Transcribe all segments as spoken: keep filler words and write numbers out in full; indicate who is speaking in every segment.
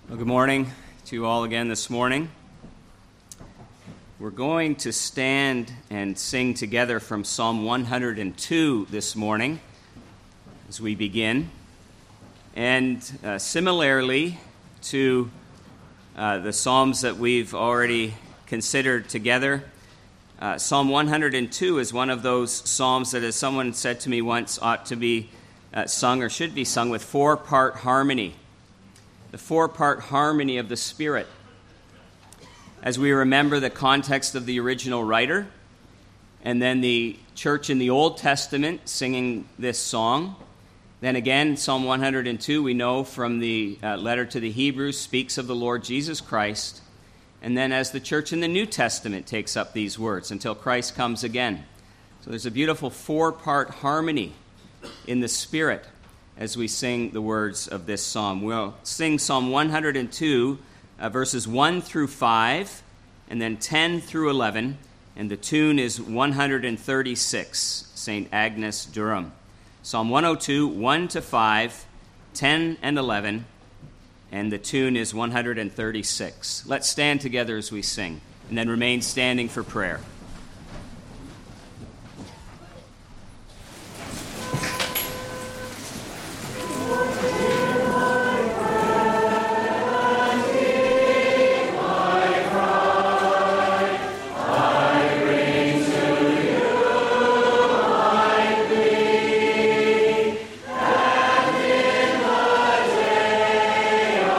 Speaker 1: Well, good morning to you all again this morning. We're going to stand and sing together from Psalm one hundred two this morning as we begin. And uh, similarly to uh, the Psalms that we've already considered together, uh, Psalm one hundred two is one of those Psalms that, as someone said to me once, ought to be uh, sung or should be sung with four-part harmony. The four-part harmony of the Spirit. As we remember the context of the original writer, and then the church in the Old Testament singing this song. Then again, Psalm one hundred two, we know from the uh, letter to the Hebrews, speaks of the Lord Jesus Christ. And then as the church in the New Testament takes up these words until Christ comes again. So there's a beautiful four-part harmony in the Spirit as we sing the words of this psalm. We'll sing Psalm one hundred two, uh, verses one through five, and then ten through eleven, and the tune is one hundred thirty-six, Saint Agnes Durham. Psalm one hundred two, one to five, ten and eleven, and the tune is one hundred thirty-six. Let's stand together as we sing, and then remain standing for prayer.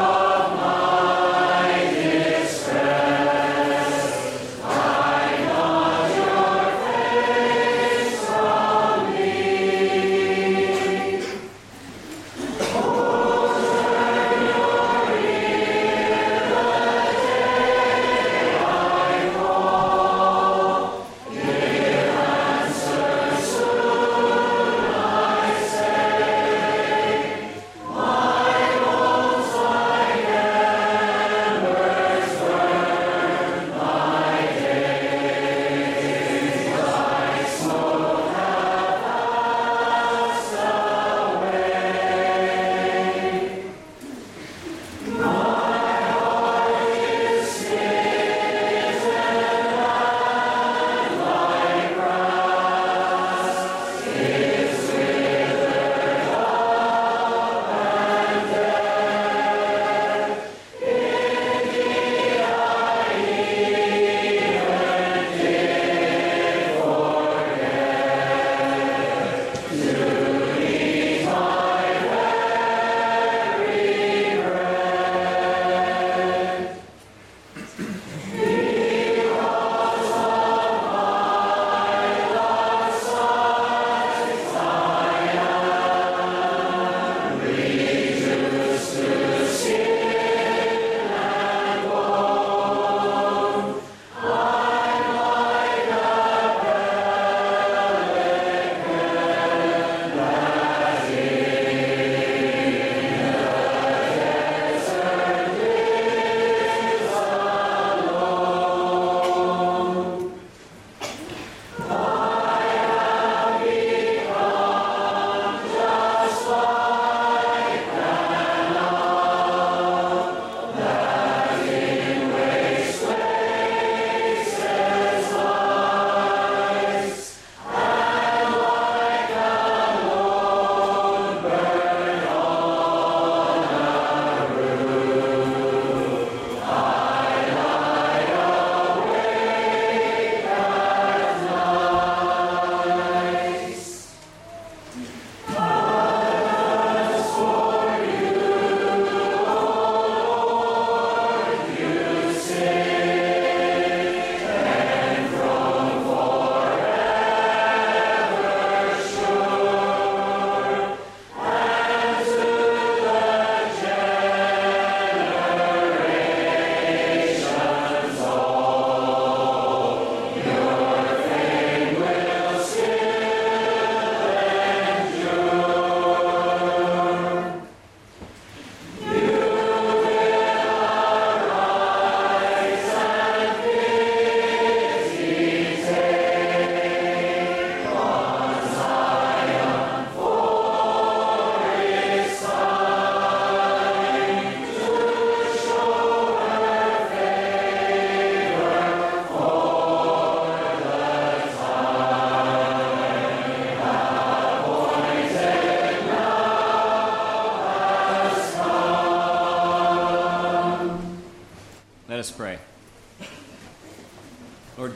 Speaker 2: I know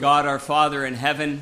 Speaker 1: God, our Father in heaven,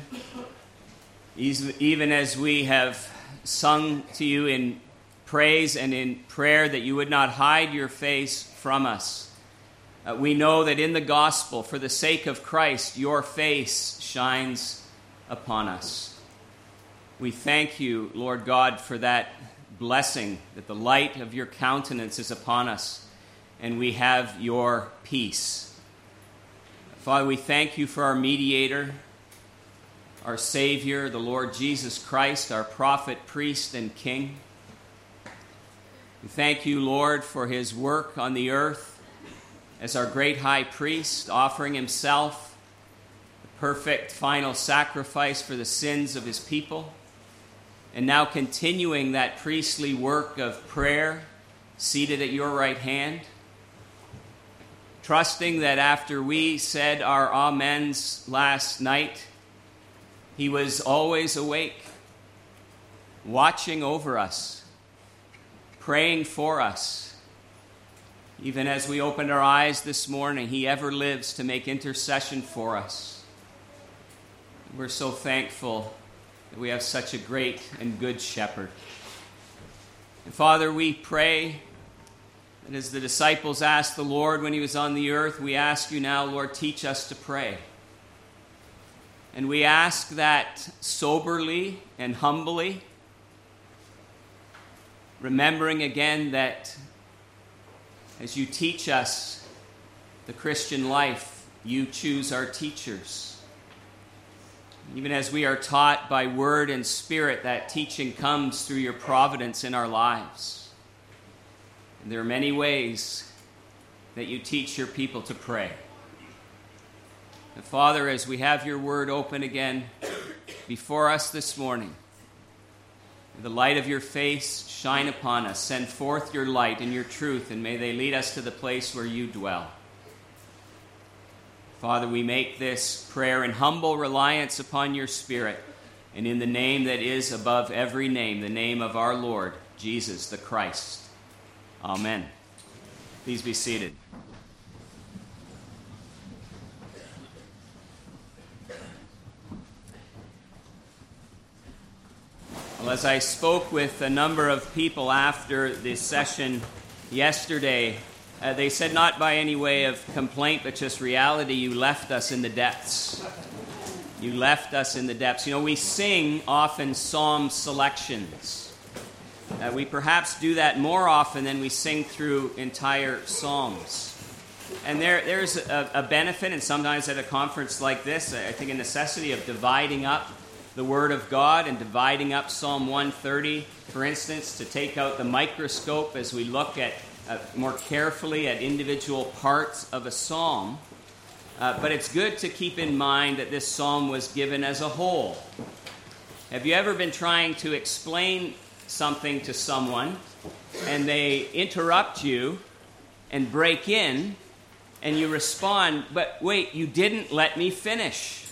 Speaker 1: even as we have sung to you in praise and in prayer that you would not hide your face from us, uh, we know that in the gospel, for the sake of Christ, your face shines upon us. We thank you, Lord God, for that blessing, that the light of your countenance is upon us, and we have your peace. Father, we thank you for our mediator, our Savior, the Lord Jesus Christ, our prophet, priest, and king. We thank you, Lord, for his work on the earth as our great high priest, offering himself the perfect final sacrifice for the sins of his people, and now continuing that priestly work of prayer, seated at your right hand, trusting that after we said our amens last night, he was always awake, watching over us, praying for us. Even as we opened our eyes this morning, he ever lives to make intercession for us. We're so thankful that we have such a great and good shepherd. And Father, we pray that as the disciples asked the Lord when he was on the earth, we ask you now, Lord, teach us to pray. And we ask that soberly and humbly, remembering again that as you teach us the Christian life, you choose our teachers. Even as we are taught by word and spirit, that teaching comes through your providence in our lives. And there are many ways that you teach your people to pray. And Father, as we have your word open again before us this morning, may the light of your face shine upon us. Send forth your light and your truth, and may they lead us to the place where you dwell. Father, we make this prayer in humble reliance upon your Spirit, and in the name that is above every name, the name of our Lord, Jesus the Christ. Amen. Please be seated. Well, as I spoke with a number of people after the session yesterday, uh, they said not by any way of complaint, but just reality, you left us in the depths. You left us in the depths. You know, we sing often psalm selections. Uh, we perhaps do that more often than we sing through entire psalms. And there, there's a, a benefit, and sometimes at a conference like this, I think a necessity of dividing up the Word of God and dividing up Psalm one thirty, for instance, to take out the microscope as we look at uh, more carefully at individual parts of a psalm. Uh, but it's good to keep in mind that this psalm was given as a whole. Have you ever been trying to explain something to someone and they interrupt you and break in and you respond, but wait, you didn't let me finish?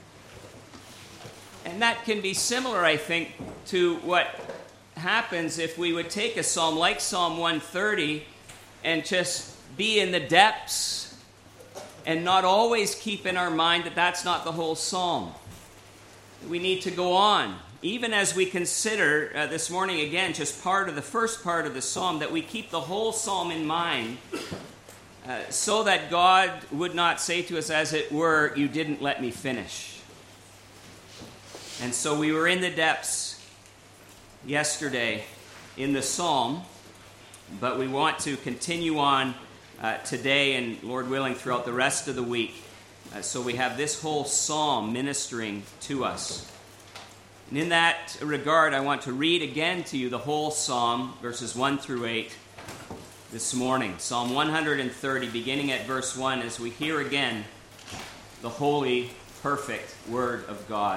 Speaker 1: And that can be similar, I think, to what happens if we would take a psalm like Psalm one thirty and just be in the depths and not always keep in our mind that that's not the whole psalm. We need to go on. Even as we consider uh, this morning, again, just part of the first part of the psalm, that we keep the whole psalm in mind uh, so that God would not say to us, as it were, you didn't let me finish. And so we were in the depths yesterday in the psalm, but we want to continue on uh, today and, Lord willing, throughout the rest of the week. Uh, so we have this whole psalm ministering to us. And in that regard, I want to read again to you the whole psalm, verses one through eight, this morning. Psalm one thirty, beginning at verse one, as we hear again the holy, perfect word of God.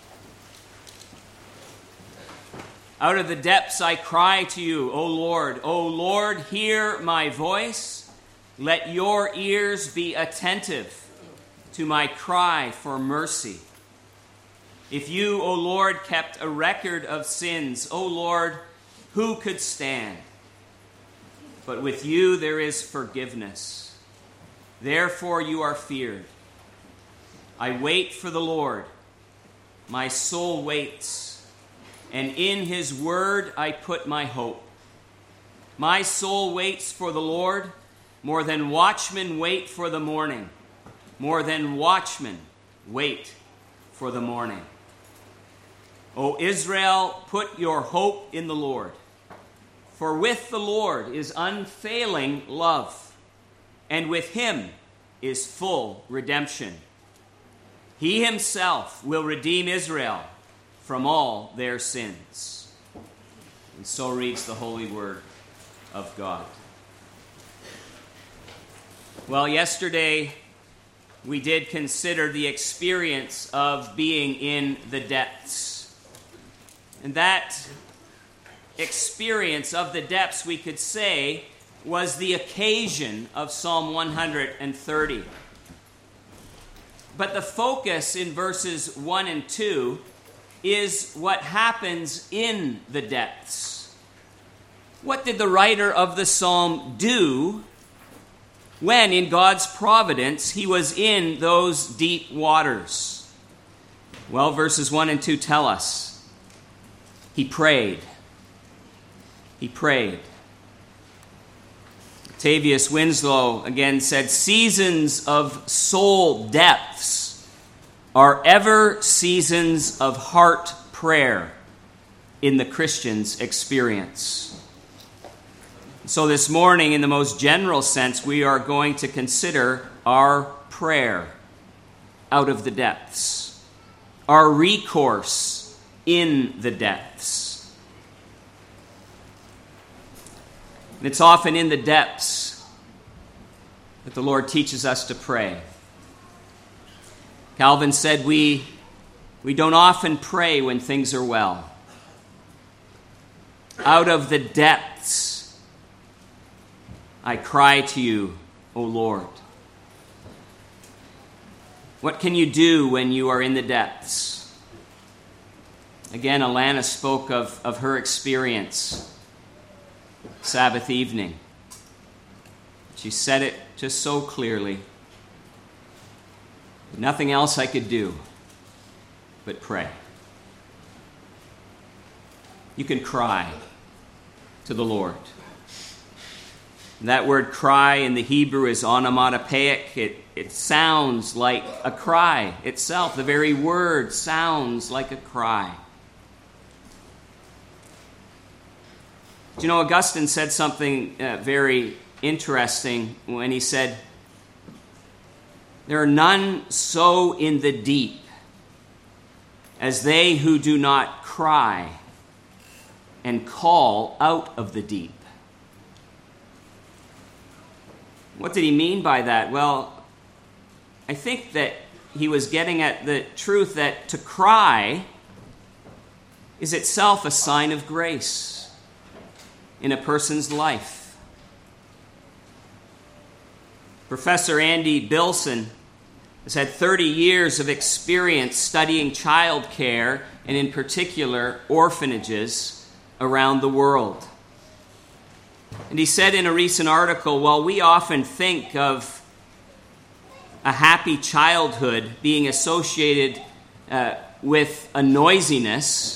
Speaker 1: Out of the depths I cry to you, O Lord. O Lord, hear my voice. Let your ears be attentive to my cry for mercy. If you, O Lord, kept a record of sins, O Lord, who could stand? But with you there is forgiveness. Therefore you are feared. I wait for the Lord. My soul waits, and in his word I put my hope. My soul waits for the Lord more than watchmen wait for the morning. More than watchmen wait for the morning. O Israel, put your hope in the Lord. For with the Lord is unfailing love, and with him is full redemption. He himself will redeem Israel from all their sins. And so reads the holy word of God. Well, yesterday we did consider the experience of being in the depths. And that experience of the depths, we could say, was the occasion of Psalm one hundred thirty. But the focus in verses one and two is what happens in the depths. What did the writer of the psalm do when, in God's providence, he was in those deep waters? Well, verses one and two tell us. He prayed. He prayed. Octavius Winslow again said, seasons of soul depths are ever seasons of heart prayer in the Christian's experience. So this morning, in the most general sense, we are going to consider our prayer out of the depths, our recourse in the depths. And it's often in the depths that the Lord teaches us to pray. Calvin said we, we don't often pray when things are well. Out of the depths, I cry to you, O Lord. What can you do when you are in the depths? Again, Alana spoke of, of her experience Sabbath evening. She said it just so clearly. Nothing else I could do but pray. You can cry to the Lord. That word cry in the Hebrew is onomatopoeic. It, it sounds like a cry itself. The very word sounds like a cry. Do you know, Augustine said something uh, very interesting when he said, there are none so in the deep as they who do not cry and call out of the deep. What did he mean by that? Well, I think that he was getting at the truth that to cry is itself a sign of grace in a person's life. Professor Andy Bilson has had thirty years of experience studying child care, and in particular orphanages around the world. And he said in a recent article, while we often think of a happy childhood being associated uh, with a noisiness,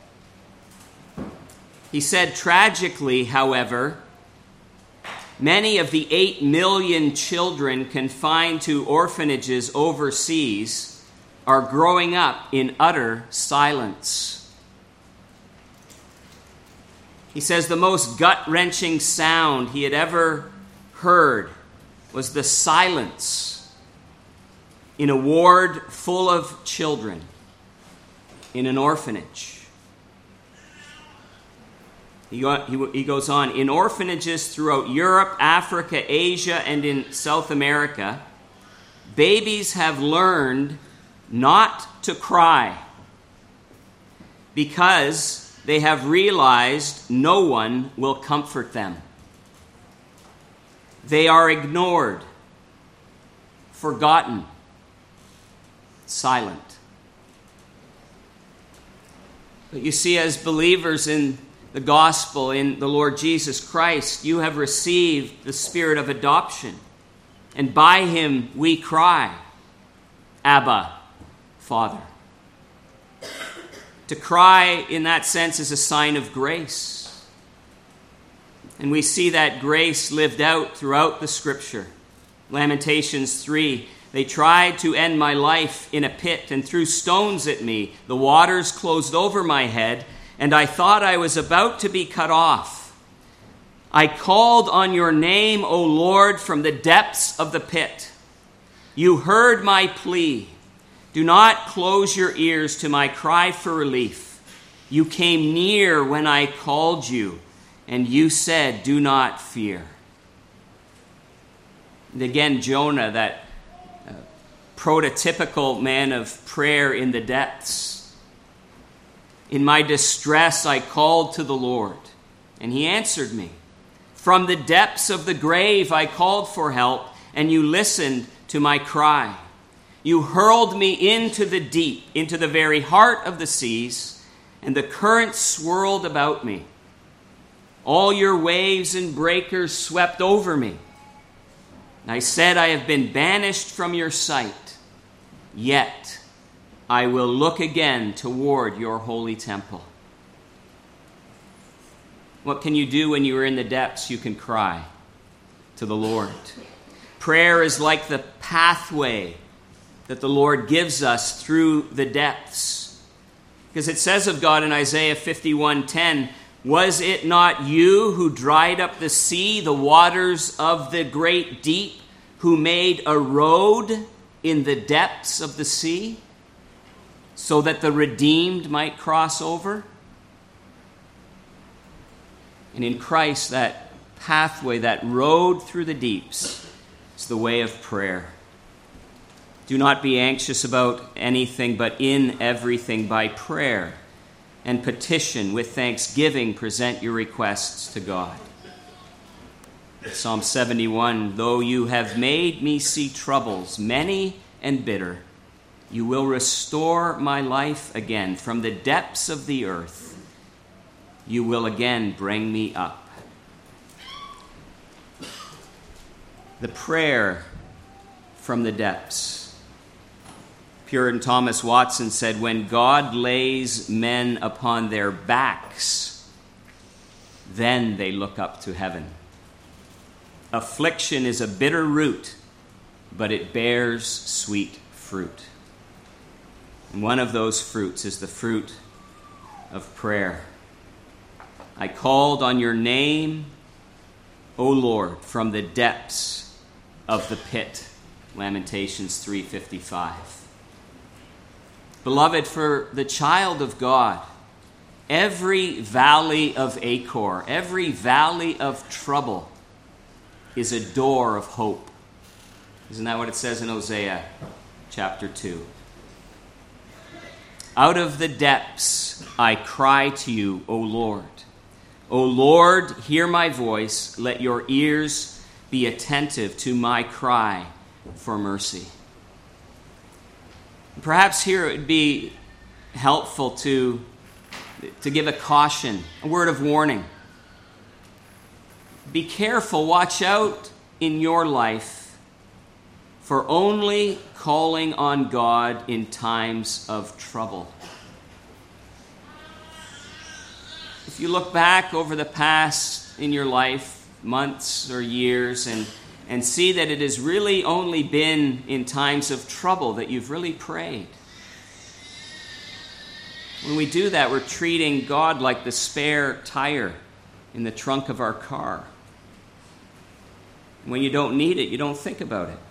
Speaker 1: he said, tragically, however, many of the eight million children confined to orphanages overseas are growing up in utter silence. He says the most gut-wrenching sound he had ever heard was the silence in a ward full of children in an orphanage. He goes on, in orphanages throughout Europe, Africa, Asia, and in South America, babies have learned not to cry because they have realized no one will comfort them. They are ignored, forgotten, silent. But you see, as believers in the gospel, in the Lord Jesus Christ, you have received the spirit of adoption, and by him we cry, Abba, Father. To cry in that sense is a sign of grace. And we see that grace lived out throughout the Scripture. Lamentations three, they tried to end my life in a pit and threw stones at me. The waters closed over my head, and I thought I was about to be cut off. I called on your name, O Lord, from the depths of the pit. You heard my plea. Do not close your ears to my cry for relief. You came near when I called you, and you said, do not fear. And again, Jonah, that uh, prototypical man of prayer in the depths. In my distress, I called to the Lord, and he answered me. From the depths of the grave, I called for help, and you listened to my cry. You hurled me into the deep, into the very heart of the seas, and the currents swirled about me. All your waves and breakers swept over me. I said, I have been banished from your sight, yet I will look again toward your holy temple. What can you do when you are in the depths? You can cry to the Lord. Prayer is like the pathway that the Lord gives us through the depths. Because it says of God in Isaiah fifty-one ten, was it not you who dried up the sea, the waters of the great deep, who made a road in the depths of the sea, so that the redeemed might cross over? And in Christ, that pathway, that road through the deeps, is the way of prayer. Do not be anxious about anything, but in everything by prayer and petition with thanksgiving present your requests to God. Psalm seventy-one, though you have made me see troubles, many and bitter, you will restore my life again. From the depths of the earth, you will again bring me up. The prayer from the depths. Puritan Thomas Watson said, when God lays men upon their backs, then they look up to heaven. Affliction is a bitter root, but it bears sweet fruit. And one of those fruits is the fruit of prayer. I called on your name, O Lord, from the depths of the pit. Lamentations three fifty-five. Beloved, for the child of God, every valley of Achor, every valley of trouble is a door of hope. Isn't that what it says in Hosea chapter two? Out of the depths I cry to you, O Lord. O Lord, hear my voice. Let your ears be attentive to my cry for mercy. Perhaps here it would be helpful to, to give a caution, a word of warning. Be careful, watch out in your life for only calling on God in times of trouble. If you look back over the past in your life, months or years, and and see that it has really only been in times of trouble that you've really prayed. When we do that, we're treating God like the spare tire in the trunk of our car. When you don't need it, you don't think about it.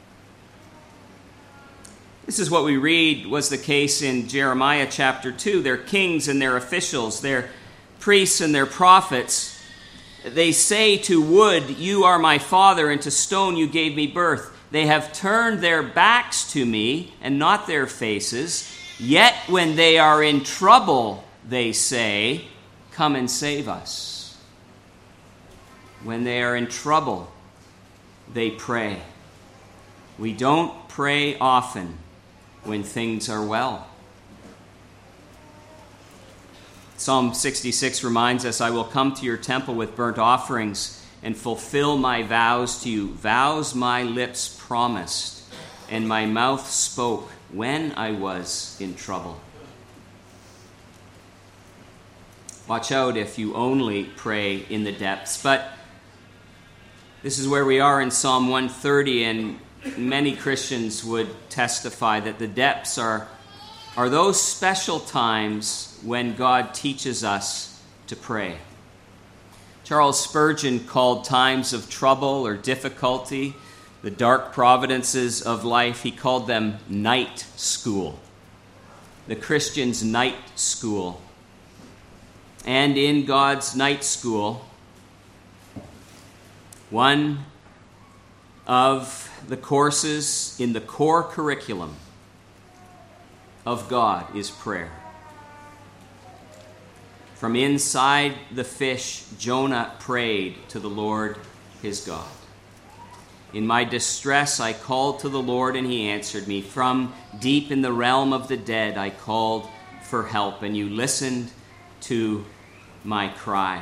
Speaker 1: This is what we read was the case in Jeremiah chapter two. Their kings and their officials, their priests and their prophets, they say to wood, you are my father, and to stone you gave me birth. They have turned their backs to me and not their faces. Yet when they are in trouble, they say, come and save us. When they are in trouble, they pray. We don't pray often when things are well. Psalm sixty-six reminds us, I will come to your temple with burnt offerings and fulfill my vows to you, vows my lips promised. and my mouth spoke when I was in trouble. Watch out if you only pray in the depths. But this is where we are in Psalm one thirty, and many Christians would testify that the depths are, are those special times when God teaches us to pray. Charles Spurgeon called times of trouble or difficulty, the dark providences of life, he called them night school. The Christian's night school. And in God's night school, one of the courses in the core curriculum of God is prayer. From inside the fish, Jonah prayed to the Lord his God. In my distress, I called to the Lord, and he answered me. From deep in the realm of the dead, I called for help, and you listened to my cry.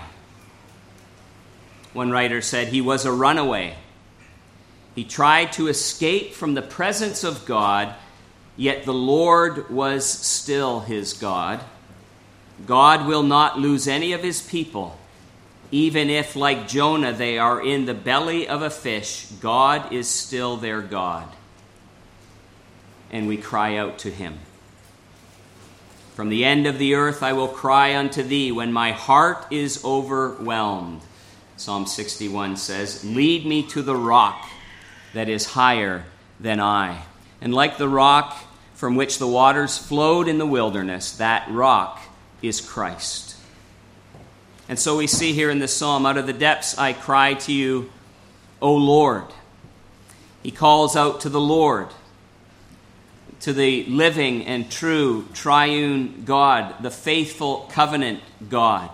Speaker 1: One writer said he was a runaway. He tried to escape from the presence of God, yet the Lord was still his God. God will not lose any of his people, even if, like Jonah, they are in the belly of a fish. God is still their God, and we cry out to him. From the end of the earth I will cry unto thee when my heart is overwhelmed. Psalm sixty-one says, lead me to the rock that is higher than I. And like the rock from which the waters flowed in the wilderness, that rock is Christ. And so we see here in this psalm, out of the depths I cry to you, O Lord. He calls out to the Lord, to the living and true triune God, the faithful covenant God.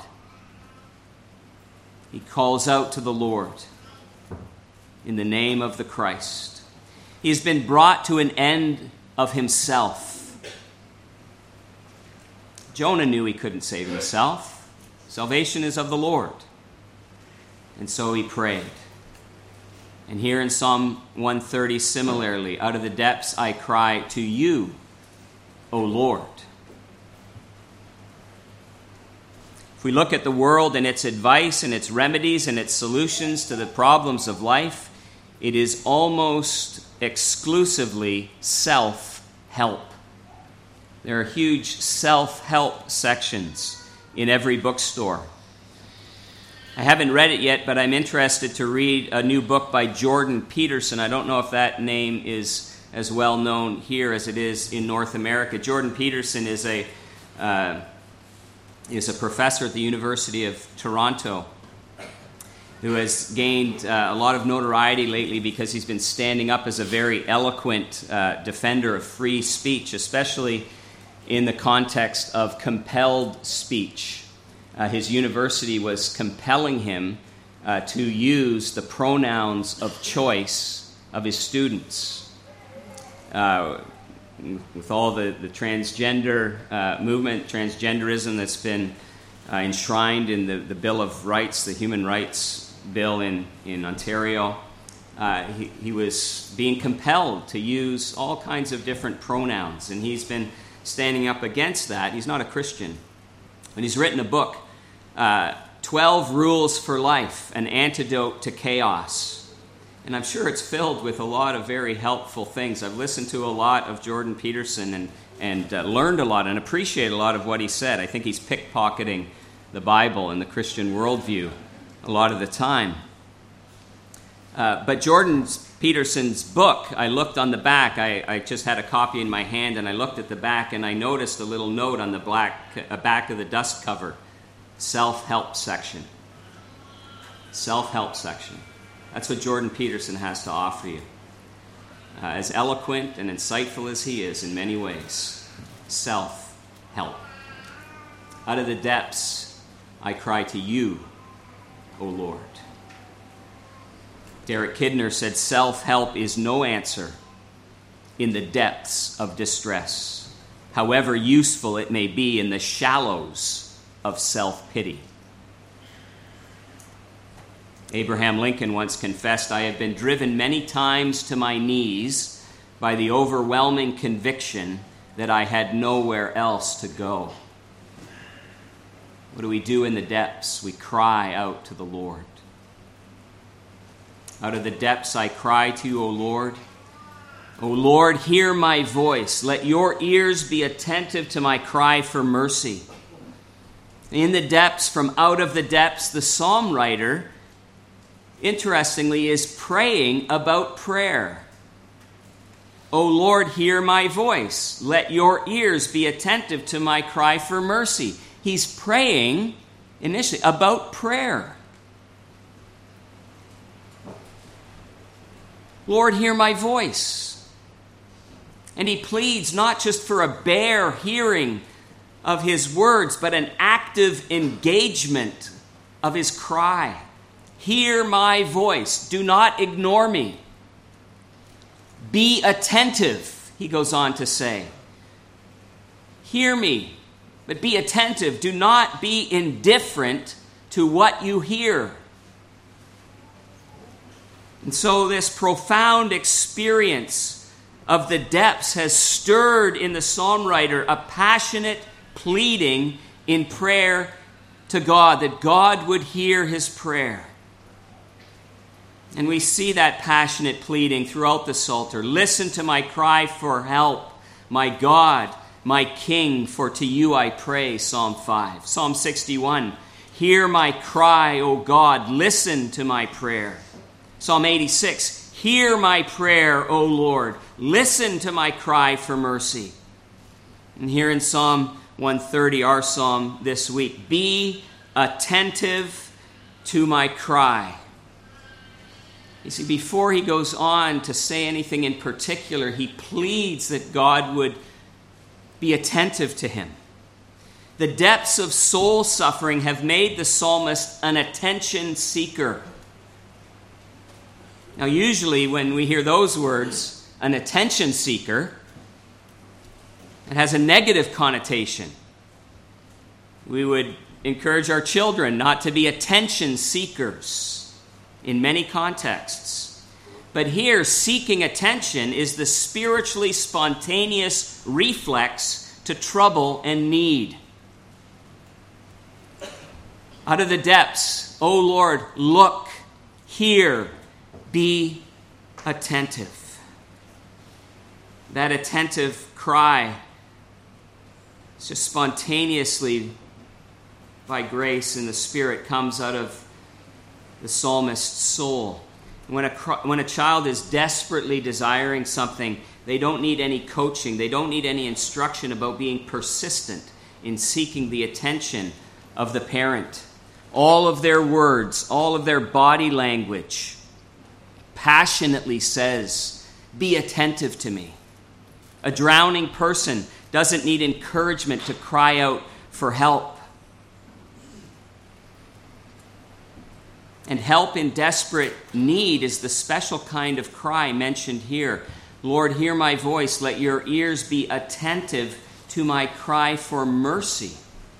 Speaker 1: He calls out to the Lord in the name of the Christ. He has been brought to an end of himself. Jonah knew he couldn't save himself. Salvation is of the Lord. And so he prayed. And here in Psalm one thirty, similarly, out of the depths I cry to you, O Lord. If we look at the world and its advice and its remedies and its solutions to the problems of life, it is almost exclusively self-help. There are huge self-help sections in every bookstore. I haven't read it yet, but I'm interested to read a new book by Jordan Peterson. I don't know if that name is as well known here as it is in North America. Jordan Peterson is a uh, is a professor at the University of Toronto who has gained uh, a lot of notoriety lately because he's been standing up as a very eloquent uh, defender of free speech, especially in the context of compelled speech. Uh, his university was compelling him uh, to use the pronouns of choice of his students. Uh, with all the, the transgender uh, movement, transgenderism that's been uh, enshrined in the, the Bill of Rights, the Human Rights Bill in, in Ontario, uh, he, he was being compelled to use all kinds of different pronouns, and he's been standing up against that. He's not a Christian. And he's written a book, uh, twelve Rules for Life, An Antidote to Chaos. And I'm sure it's filled with a lot of very helpful things. I've listened to a lot of Jordan Peterson and, and uh, learned a lot and appreciate a lot of what he said. I think he's pickpocketing the Bible and the Christian worldview a lot of the time. Uh, but Jordan Peterson's book, I looked on the back. I, I just had a copy in my hand, and I looked at the back, and I noticed a little note on the black, uh, back of the dust cover, self-help section. Self-help section. That's what Jordan Peterson has to offer you. Uh, as eloquent and insightful as he is in many ways, self-help. Out of the depths, I cry to you, O Lord. Derek Kidner said, self-help is no answer in the depths of distress, however useful it may be in the shallows of self-pity. Abraham Lincoln once confessed, I have been driven many times to my knees by the overwhelming conviction that I had nowhere else to go. What do we do in the depths? We cry out to the Lord. Out of the depths I cry to you, O Lord. O Lord, hear my voice. Let your ears be attentive to my cry for mercy. In the depths, from out of the depths, the psalm writer, interestingly, is praying about prayer. O Lord, hear my voice. Let your ears be attentive to my cry for mercy. He's praying initially about prayer. Lord, hear my voice. And he pleads not just for a bare hearing of his words, but an active engagement of his cry. Hear my voice. Do not ignore me. Be attentive, he goes on to say. Hear me, but be attentive. Do not be indifferent to what you hear. And so this profound experience of the depths has stirred in the psalm writer a passionate pleading in prayer to God, that God would hear his prayer. And we see that passionate pleading throughout the Psalter. Listen to my cry for help, my God, my King, for to you I pray, Psalm five. Psalm sixty-one, hear my cry, O God, listen to my prayer. Psalm eighty-six, hear my prayer, O Lord, listen to my cry for mercy. And here in Psalm one thirty, our psalm this week, be attentive to my cry. You see, before he goes on to say anything in particular, he pleads that God would be attentive to him. The depths of soul suffering have made the psalmist an attention seeker. Now, usually when we hear those words, an attention seeker, it has a negative connotation. We would encourage our children not to be attention seekers in many contexts. But here, seeking attention is the spiritually spontaneous reflex to trouble and need. Out of the depths, O Lord, look, hear, be attentive. That attentive cry is just spontaneously, by grace in the Spirit, comes out of the psalmist's soul. When a, when a child is desperately desiring something, they don't need any coaching. They don't need any instruction about being persistent in seeking the attention of the parent. All of their words, all of their body language passionately says, be attentive to me. A drowning person doesn't need encouragement to cry out for help. And help in desperate need is the special kind of cry mentioned here. Lord, hear my voice. Let your ears be attentive to my cry for mercy,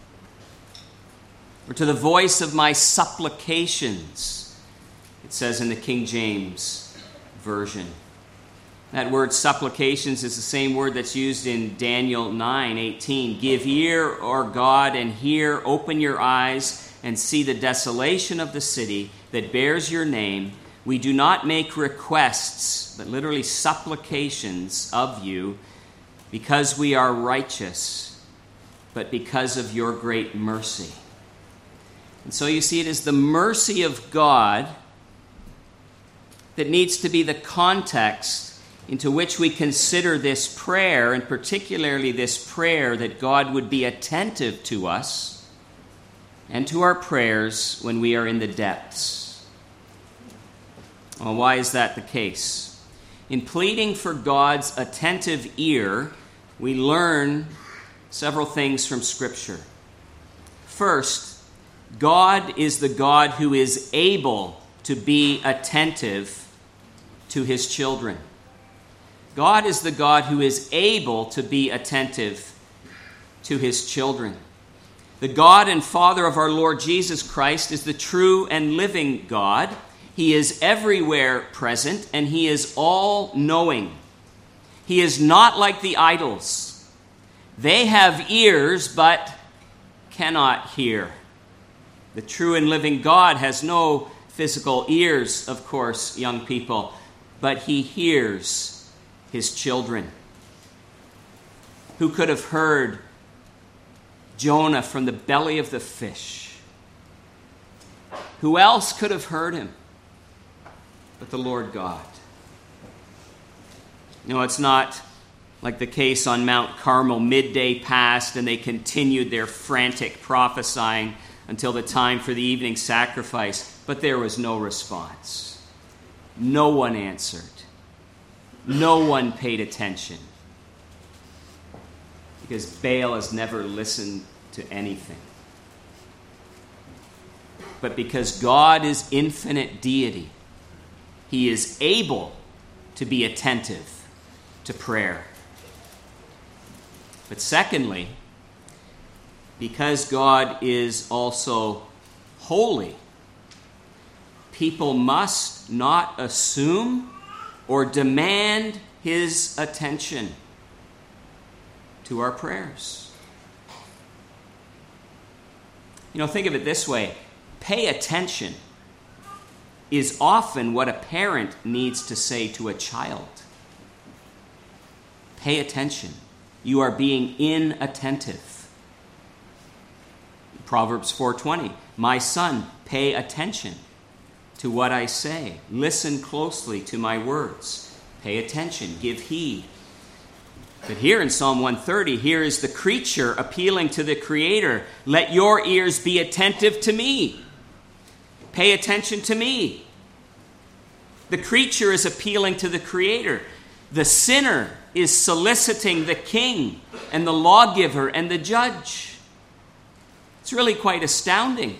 Speaker 1: or to the voice of my supplications, it says in the King James Version. That word supplications is the same word that's used in Daniel nine eighteen. Give ear, O God, and hear, open your eyes, and see the desolation of the city that bears your name. We do not make requests, but literally supplications of you, because we are righteous, but because of your great mercy. And so you see, it is the mercy of God that needs to be the context into which we consider this prayer, and particularly this prayer that God would be attentive to us and to our prayers when we are in the depths. Well, why is that the case? In pleading for God's attentive ear, we learn several things from Scripture. First, God is the God who is able to be attentive to his children. God is the God who is able to be attentive to his children. The God and Father of our Lord Jesus Christ is the true and living God. He is everywhere present, and he is all-knowing. He is not like the idols. They have ears, but cannot hear. The true and living God has no physical ears, of course, young people, but he hears his children. Who could have heard Jonah from the belly of the fish? Who else could have heard him but the Lord God? You know, it's not like the case on Mount Carmel. Midday passed and they continued their frantic prophesying until the time for the evening sacrifice, but there was no response. No one answered. No one paid attention. Because Baal has never listened to anything. But because God is infinite deity, he is able to be attentive to prayer. But secondly, because God is also holy, people must not assume or demand his attention to our prayers. You know, think of it this way. Pay attention is often what a parent needs to say to a child. Pay attention. You are being inattentive. Proverbs four twenty, my son, pay attention to what I say. Listen closely to my words. Pay attention. Give heed. But here in Psalm one thirty, here is the creature appealing to the Creator. Let your ears be attentive to me. Pay attention to me. The creature is appealing to the Creator. The sinner is soliciting the king and the lawgiver and the judge. It's really quite astounding.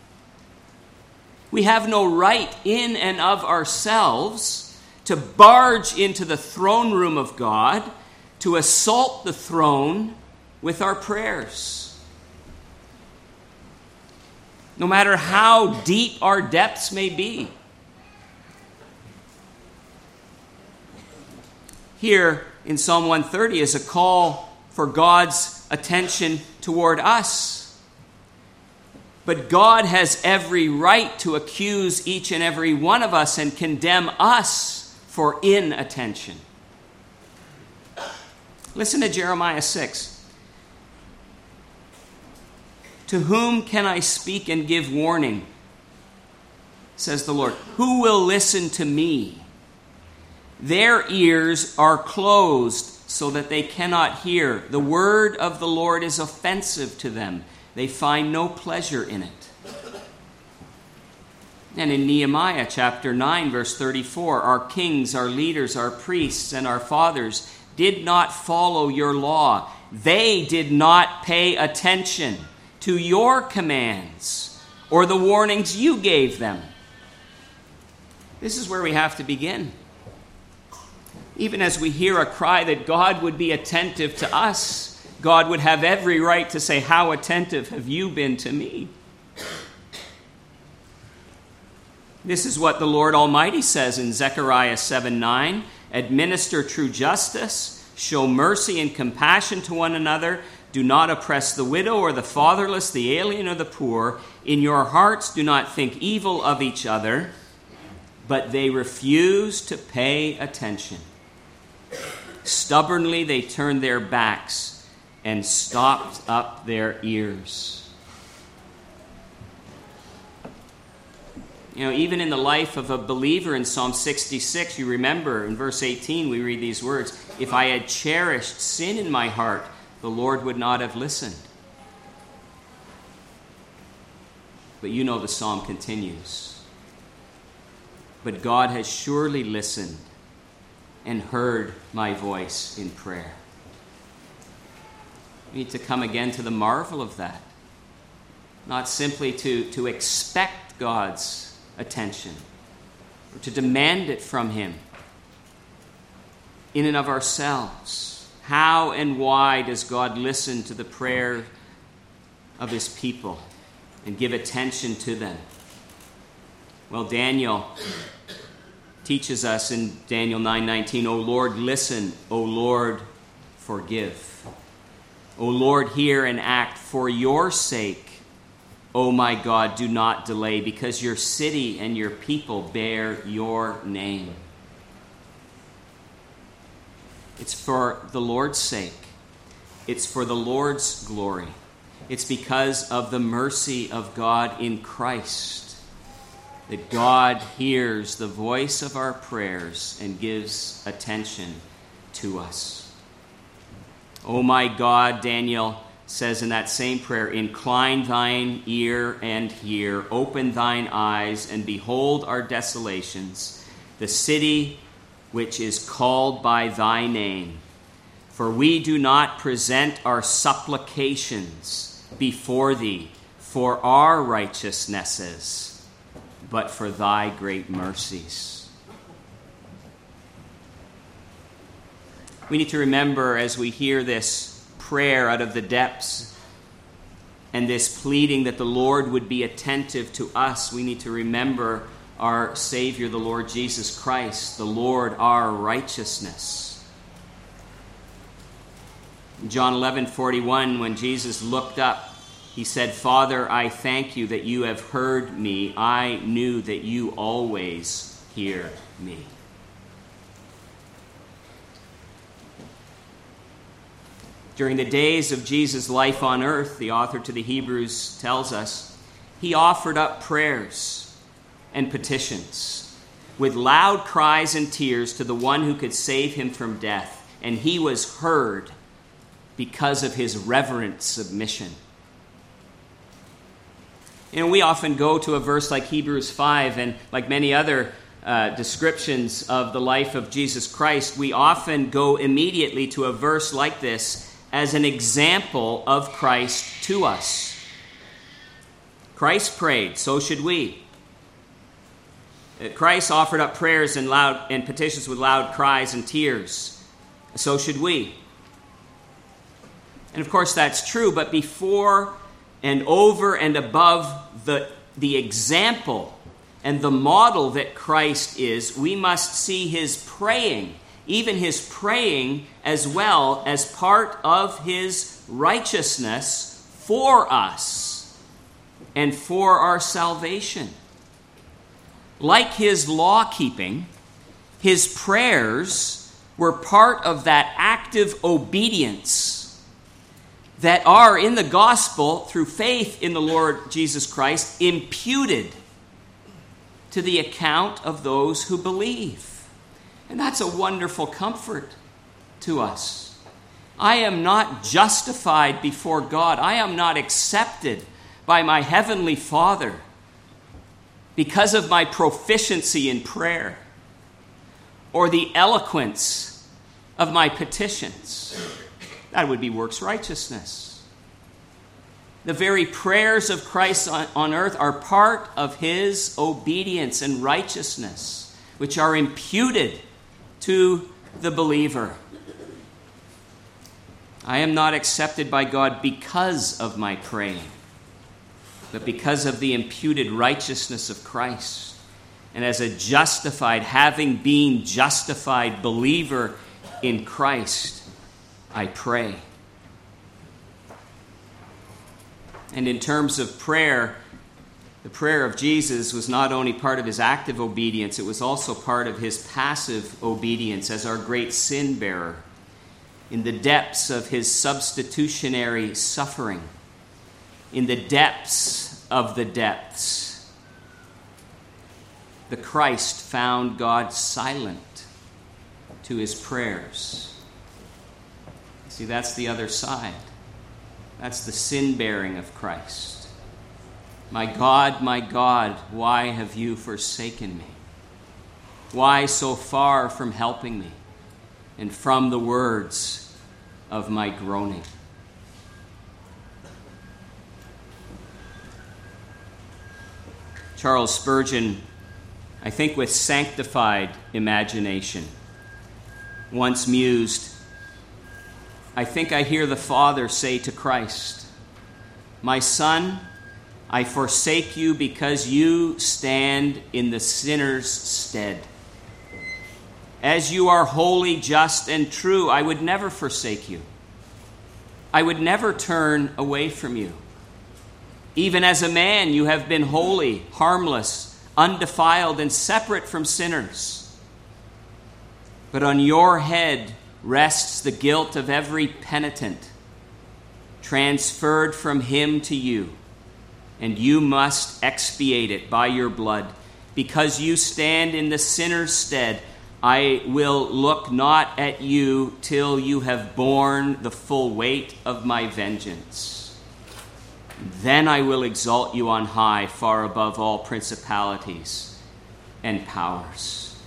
Speaker 1: We have no right in and of ourselves to barge into the throne room of God, to assault the throne with our prayers. No matter how deep our depths may be. Here in Psalm one thirty is a call for God's attention toward us. But God has every right to accuse each and every one of us and condemn us for inattention. Listen to Jeremiah six. To whom can I speak and give warning? Says the Lord. Who will listen to me? Their ears are closed so that they cannot hear. The word of the Lord is offensive to them. They find no pleasure in it. And in Nehemiah chapter nine, verse thirty-four, our kings, our leaders, our priests, and our fathers did not follow your law. They did not pay attention to your commands or the warnings you gave them. This is where we have to begin. Even as we hear a cry that God would be attentive to us, God would have every right to say, how attentive have you been to me? This is what the Lord Almighty says in Zechariah seven nine. Administer true justice, show mercy and compassion to one another. Do not oppress the widow or the fatherless, the alien or the poor. In your hearts do not think evil of each other. But they refuse to pay attention. Stubbornly they turned their backs and stopped up their ears. You know, even in the life of a believer in Psalm sixty-six, you remember in verse eighteen, we read these words, if I had cherished sin in my heart, the Lord would not have listened. But you know the psalm continues. But God has surely listened and heard my voice in prayer. We need to come again to the marvel of that. Not simply to, to expect God's attention or to demand it from him in and of ourselves. How and why does God listen to the prayer of his people and give attention to them? Well, Daniel teaches us in Daniel nine nineteen, O Lord, listen, O Lord, forgive. O Lord, hear and act for your sake. O my God, do not delay, because your city and your people bear your name. It's for the Lord's sake. It's for the Lord's glory. It's because of the mercy of God in Christ that God hears the voice of our prayers and gives attention to us. O my God, Daniel says in that same prayer, incline thine ear and hear, open thine eyes and behold our desolations, the city which is called by thy name. For we do not present our supplications before thee for our righteousnesses, but for thy great mercies. We need to remember as we hear this prayer out of the depths and this pleading that the Lord would be attentive to us, we need to remember our Savior, the Lord Jesus Christ, the Lord our righteousness. In John eleven forty-one, when Jesus looked up, he said, Father, I thank you that you have heard me. I knew that you always hear me. During the days of Jesus' life on earth, the author to the Hebrews tells us, he offered up prayers and petitions with loud cries and tears to the one who could save him from death, and he was heard because of his reverent submission. You know, we often go to a verse like Hebrews five, and like many other uh, descriptions of the life of Jesus Christ, we often go immediately to a verse like this as an example of Christ to us. Christ prayed, so should we. Christ offered up prayers and loud and petitions with loud cries and tears, so should we. And of course that's true, but before and over and above the, the example and the model that Christ is, we must see his praying, even his praying as well as part of his righteousness for us and for our salvation. Like his law-keeping, his prayers were part of that active obedience that are in the gospel, through faith in the Lord Jesus Christ, imputed to the account of those who believe. And that's a wonderful comfort to us. I am not justified before God. I am not accepted by my heavenly Father because of my proficiency in prayer or the eloquence of my petitions. That would be works righteousness. The very prayers of Christ on, on earth are part of his obedience and righteousness, which are imputed to the believer. I am not accepted by God because of my praying, but because of the imputed righteousness of Christ. And as a justified, having been justified believer in Christ, I pray. And in terms of prayer, the prayer of Jesus was not only part of his active obedience, it was also part of his passive obedience as our great sin bearer in the depths of his substitutionary suffering, in the depths of the depths. The Christ found God silent to his prayers. See, that's the other side. That's the sin-bearing of Christ. My God, my God, why have you forsaken me? Why so far from helping me and from the words of my groaning? Charles Spurgeon, I think with sanctified imagination, once mused, I think I hear the Father say to Christ, my Son, I forsake you because you stand in the sinner's stead. As you are holy, just, and true, I would never forsake you. I would never turn away from you. Even as a man, you have been holy, harmless, undefiled, and separate from sinners. But on your head rests the guilt of every penitent, transferred from him to you, and you must expiate it by your blood. Because you stand in the sinner's stead, I will look not at you till you have borne the full weight of my vengeance. Then I will exalt you on high, far above all principalities and powers.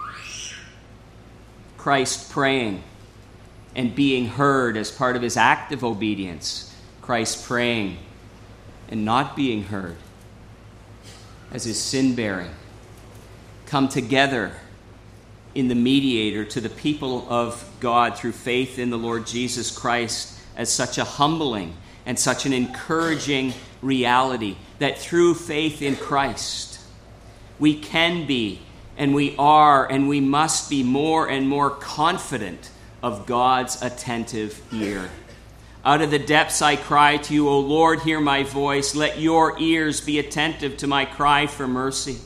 Speaker 1: Christ praying and being heard as part of his active obedience. Christ praying and not being heard as his sin-bearing. Come together in the mediator to the people of God through faith in the Lord Jesus Christ as such a humbling and such an encouraging reality that through faith in Christ we can be and we are and we must be more and more confident of God's attentive ear. Out of the depths I cry to you, O Lord, hear my voice. Let your ears be attentive to my cry for mercy.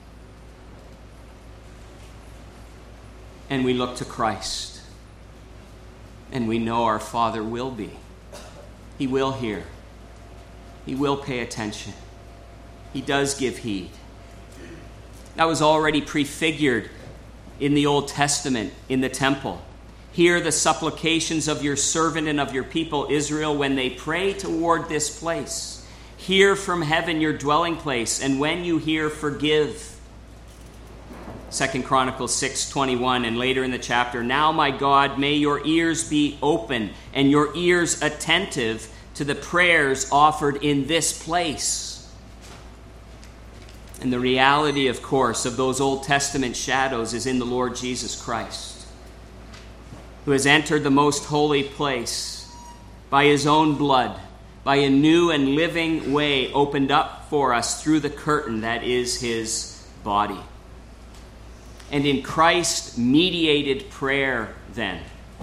Speaker 1: And we look to Christ. And we know our Father will be. He will hear. He will pay attention. He does give heed. That was already prefigured in the Old Testament in the temple. Hear the supplications of your servant and of your people Israel when they pray toward this place. Hear from heaven your dwelling place, and when you hear, forgive. Second Chronicles six twenty-one, and later in the chapter, now, my God, may your ears be open and your ears attentive to the prayers offered in this place. And the reality, of course, of those Old Testament shadows is in the Lord Jesus Christ, who has entered the most holy place by his own blood, by a new and living way opened up for us through the curtain that is his body. And in Christ mediated prayer then.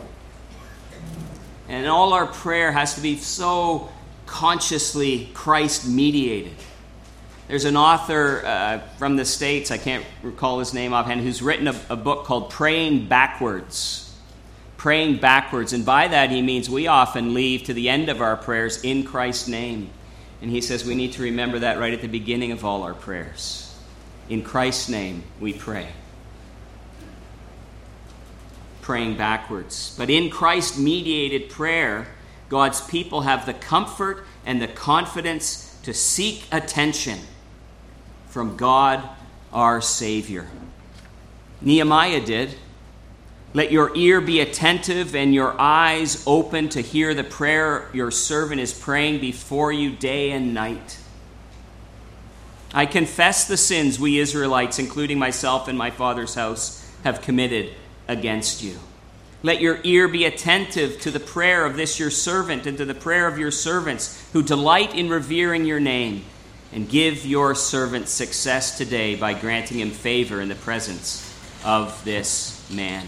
Speaker 1: And all our prayer has to be so consciously Christ mediated. There's an author uh, from the States, I can't recall his name offhand, who's written a, a book called Praying Backwards. Praying backwards. And by that he means we often leave to the end of our prayers in Christ's name. And he says we need to remember that right at the beginning of all our prayers. In Christ's name we pray. Praying backwards. But in Christ mediated prayer, God's people have the comfort and the confidence to seek attention from God our Savior. Nehemiah did. Let your ear be attentive and your eyes open to hear the prayer your servant is praying before you day and night. I confess the sins we Israelites, including myself and my father's house, have committed against you. Let your ear be attentive to the prayer of this your servant and to the prayer of your servants who delight in revering your name, and give your servant success today by granting him favor in the presence of this man.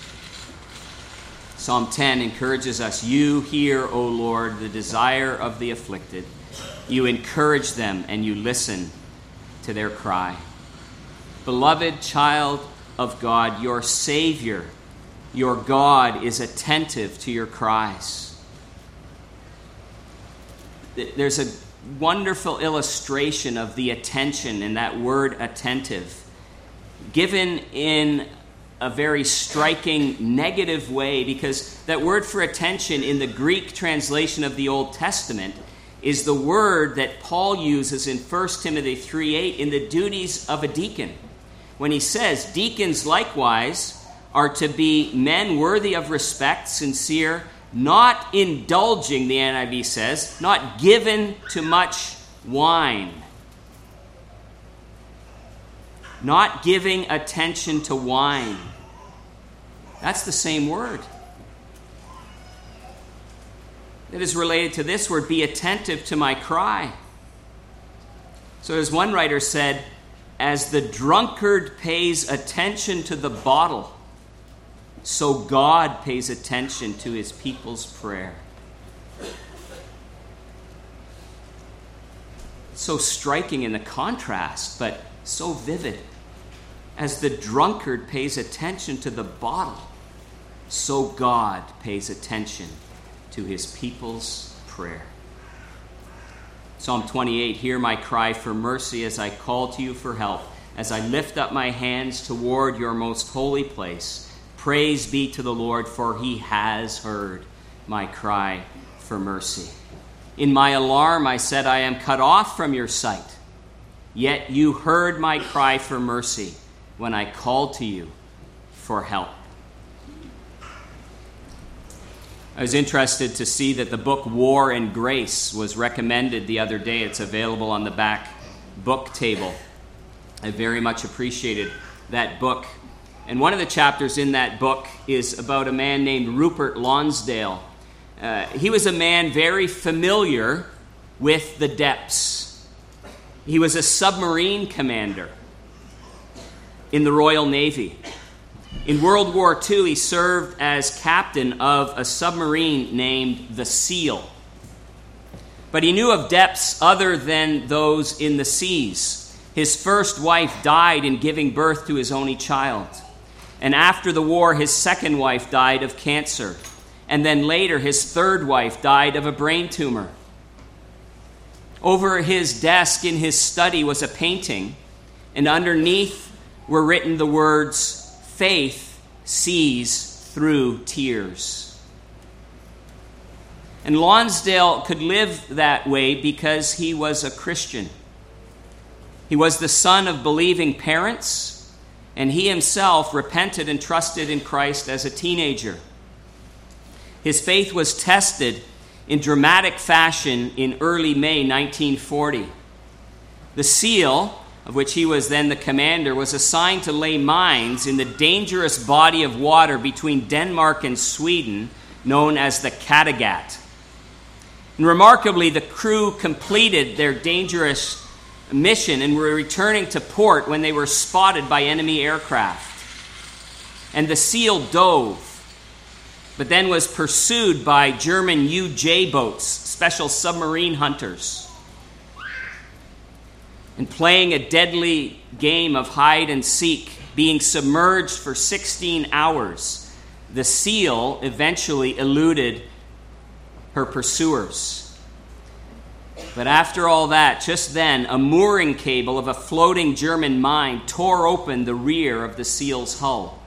Speaker 1: Psalm ten encourages us, you hear, O Lord, the desire of the afflicted. You encourage them and you listen to their cry. Beloved child of God, your Savior, your God, is attentive to your cries. There's a wonderful illustration of the attention in that word attentive, given in a very striking negative way, because that word for attention in the Greek translation of the Old Testament is the word that Paul uses in First Timothy three eight in the duties of a deacon. When he says, deacons likewise are to be men worthy of respect, sincere, not indulging, the N I V says, not given to much wine. Not giving attention to wine. That's the same word. It is related to this word, be attentive to my cry. So as one writer said, as the drunkard pays attention to the bottle, so God pays attention to his people's prayer. So striking in the contrast, but so vivid. As the drunkard pays attention to the bottle, so God pays attention to his people's prayer. Psalm twenty-eight, hear my cry for mercy as I call to you for help, as I lift up my hands toward your most holy place. Praise be to the Lord, for he has heard my cry for mercy. In my alarm I said, I am cut off from your sight. Yet you heard my cry for mercy when I called to you for help. I was interested to see that the book War and Grace was recommended the other day. It's available on the back book table. I very much appreciated that book. And one of the chapters in that book is about a man named Rupert Lonsdale. Uh, he was a man very familiar with the depths. He was a submarine commander in the Royal Navy. In World War Two, he served as captain of a submarine named the Seal. But he knew of depths other than those in the seas. His first wife died in giving birth to his only child. And after the war, his second wife died of cancer. And then later, his third wife died of a brain tumor. Over his desk in his study was a painting, and underneath were written the words, faith sees through tears. And Lonsdale could live that way because he was a Christian. He was the son of believing parents, and he himself repented and trusted in Christ as a teenager. His faith was tested in dramatic fashion in early May nineteen forty. The Seal, of which he was then the commander, was assigned to lay mines in the dangerous body of water between Denmark and Sweden, known as the Kattegat. And remarkably, the crew completed their dangerous mission and were returning to port when they were spotted by enemy aircraft. And the Seal dove, but then was pursued by German U J boats, special submarine hunters. And playing a deadly game of hide and seek, being submerged for sixteen hours, the Seal eventually eluded her pursuers. But after all that, just then, a mooring cable of a floating German mine tore open the rear of the Seal's hull.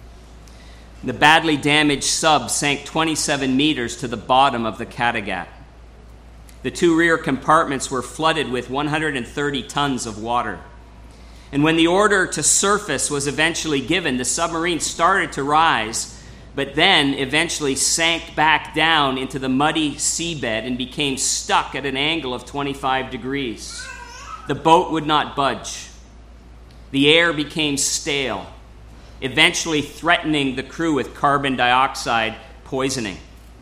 Speaker 1: The badly damaged sub sank twenty-seven meters to the bottom of the Kattegat. The two rear compartments were flooded with one hundred thirty tons of water. And when the order to surface was eventually given, the submarine started to rise, but then eventually sank back down into the muddy seabed and became stuck at an angle of twenty-five degrees. The boat would not budge. The air became stale, eventually threatening the crew with carbon dioxide poisoning.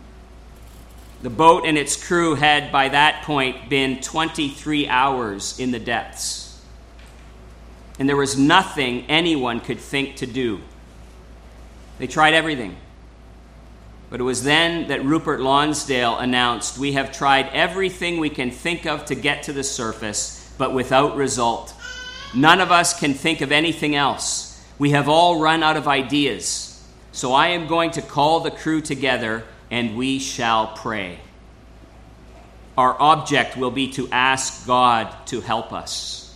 Speaker 1: The boat and its crew had by that point been twenty-three hours in the depths. And there was nothing anyone could think to do. They tried everything. But it was then that Rupert Lonsdale announced, we have tried everything we can think of to get to the surface, but without result. None of us can think of anything else. We have all run out of ideas. So I am going to call the crew together, and we shall pray. Our object will be to ask God to help us.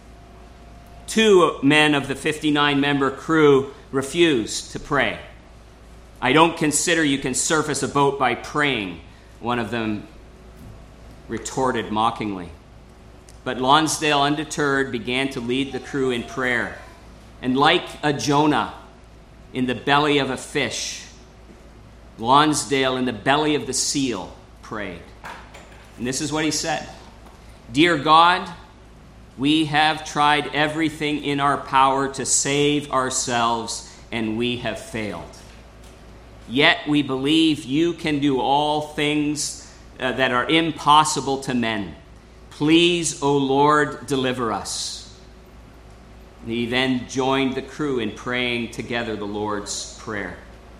Speaker 1: Two men of the fifty-nine member crew refused to pray. I don't consider you can surface a boat by praying, one of them retorted mockingly. But Lonsdale, undeterred, began to lead the crew in prayer. And like a Jonah in the belly of a fish, Lonsdale in the belly of the seal prayed. And this is what he said. Dear God, we have tried everything in our power to save ourselves, and we have failed. Yet we believe you can do all things uh, that are impossible to men. Please, O Lord, deliver us. And he then joined the crew in praying together the Lord's Prayer.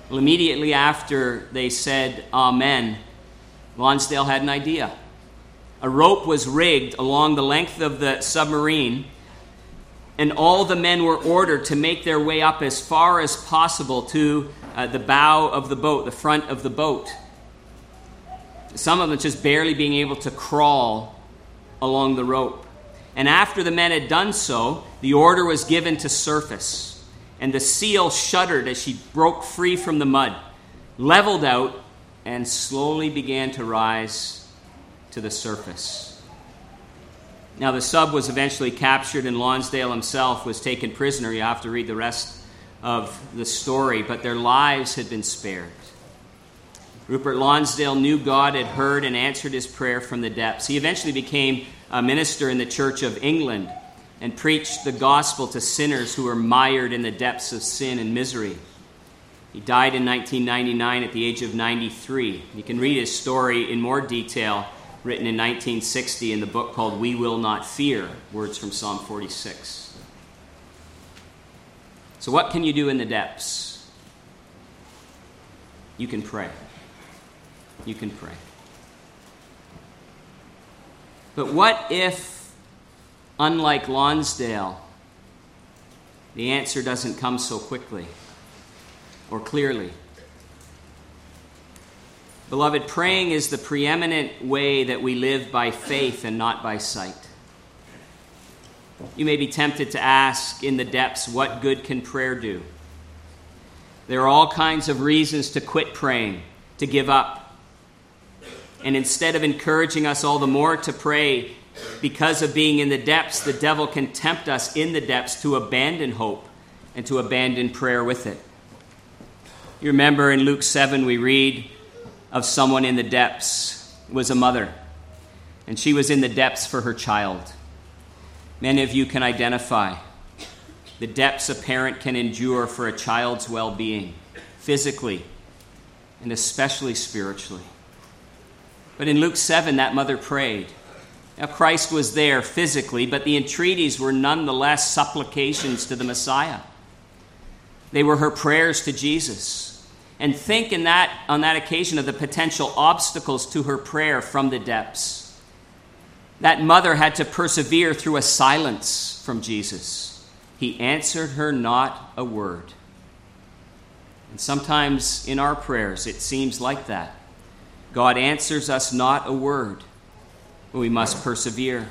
Speaker 1: Well, immediately after they said amen, Lonsdale had an idea. A rope was rigged along the length of the submarine, and all the men were ordered to make their way up as far as possible to uh, the bow of the boat, the front of the boat. Some of them just barely being able to crawl along the rope. And after the men had done so, the order was given to surface. And the seal shuddered as she broke free from the mud, leveled out, and slowly began to rise to the surface. Now, the sub was eventually captured, and Lonsdale himself was taken prisoner. You have to read the rest of the story, but their lives had been spared. Rupert Lonsdale knew God had heard and answered his prayer from the depths. He eventually became a minister in the Church of England and preached the gospel to sinners who were mired in the depths of sin and misery. He died in nineteen ninety-nine at the age of ninety-three. You can read his story in more detail, written in nineteen sixty in the book called We Will Not Fear, words from Psalm forty-six. So what can you do in the depths? You can pray. You can pray. But what if, unlike Lonsdale, the answer doesn't come so quickly or clearly? Beloved, praying is the preeminent way that we live by faith and not by sight. You may be tempted to ask in the depths, what good can prayer do? There are all kinds of reasons to quit praying, to give up. And instead of encouraging us all the more to pray because of being in the depths, the devil can tempt us in the depths to abandon hope and to abandon prayer with it. You remember in Luke seven we read of someone in the depths. It was a mother, and she was in the depths for her child. Many of you can identify the depths a parent can endure for a child's well-being, physically and especially spiritually. But in Luke seven, that mother prayed. Now, Christ was there physically, but the entreaties were nonetheless supplications to the Messiah. They were her prayers to Jesus. And think in that, on that occasion of the potential obstacles to her prayer from the depths. That mother had to persevere through a silence from Jesus. He answered her not a word. And sometimes in our prayers, it seems like that. God answers us not a word, but we must persevere.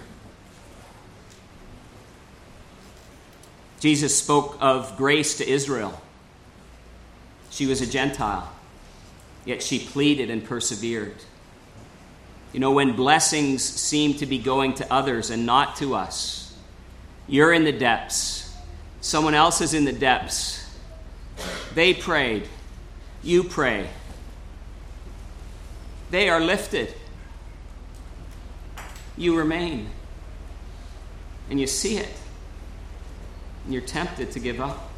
Speaker 1: Jesus spoke of grace to Israel. She was a Gentile, yet she pleaded and persevered. You know, when blessings seem to be going to others and not to us, you're in the depths. Someone else is in the depths. They prayed. You pray. They are lifted. You remain. And you see it. And you're tempted to give up.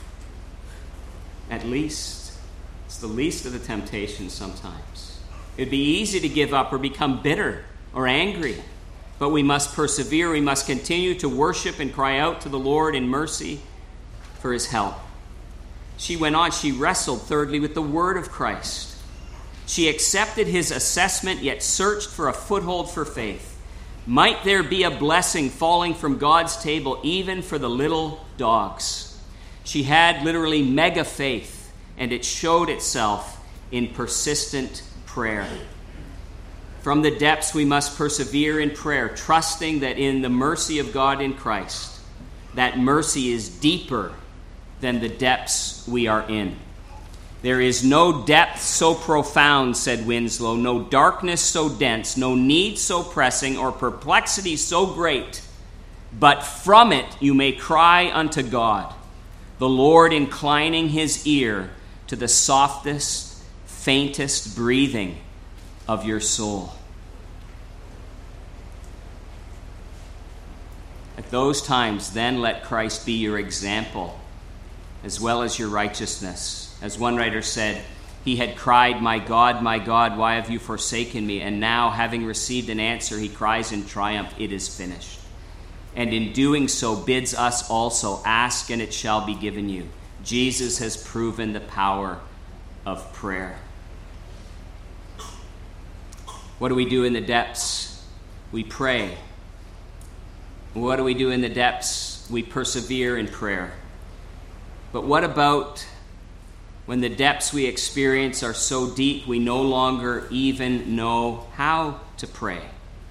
Speaker 1: At least. It's the least of the temptations sometimes. It'd be easy to give up or become bitter or angry. But we must persevere. We must continue to worship and cry out to the Lord in mercy for his help. She went on. She wrestled, thirdly, with the word of Christ. She accepted his assessment, yet searched for a foothold for faith. Might there be a blessing falling from God's table even for the little dogs? She had literally mega faith, and it showed itself in persistent prayer. From the depths, we must persevere in prayer, trusting that in the mercy of God in Christ, that mercy is deeper than the depths we are in. There is no depth so profound, said Winslow, no darkness so dense, no need so pressing, or perplexity so great, but from it you may cry unto God, the Lord inclining his ear to the softest, faintest breathing of your soul. At those times, then let Christ be your example, as well as your righteousness. As one writer said, he had cried, "My God, my God, why have you forsaken me?" And now, having received an answer, he cries in triumph, "It is finished." And in doing so, bids us also, ask and it shall be given you. Jesus has proven the power of prayer. What do we do in the depths? We pray. What do we do in the depths? We persevere in prayer. But what about when the depths we experience are so deep we no longer even know how to pray?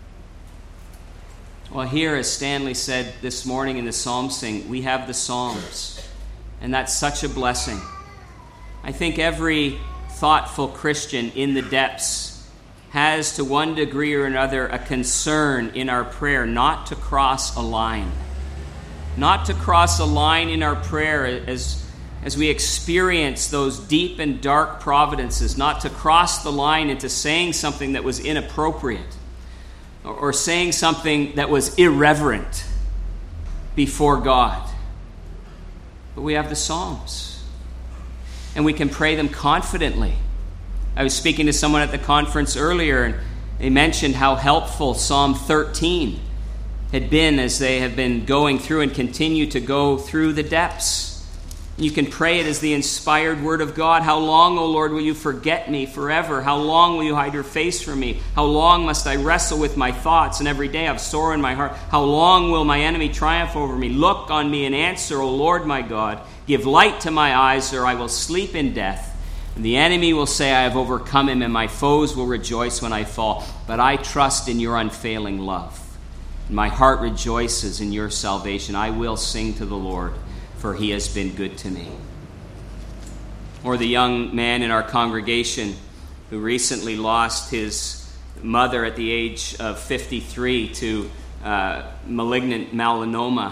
Speaker 1: Well, here, as Stanley said this morning in the psalm sing, we have the Psalms, and that's such a blessing. I think every thoughtful Christian in the depths has, to one degree or another, a concern in our prayer not to cross a line. Not to cross a line in our prayer as, as we experience those deep and dark providences, not to cross the line into saying something that was inappropriate, or saying something that was irreverent before God. But we have the Psalms, and we can pray them confidently. I was speaking to someone at the conference earlier, and they mentioned how helpful Psalm thirteen had been as they have been going through and continue to go through the depths. You can pray it as the inspired word of God. How long, O Lord, will you forget me forever? How long will you hide your face from me? How long must I wrestle with my thoughts, and every day have sorrow in my heart? How long will my enemy triumph over me? Look on me and answer, O Lord my God. Give light to my eyes, or I will sleep in death. And the enemy will say, I have overcome him, and my foes will rejoice when I fall. But I trust in your unfailing love. And my heart rejoices in your salvation. I will sing to the Lord, for he has been good to me. Or the young man in our congregation who recently lost his mother at the age of fifty-three to uh, malignant melanoma.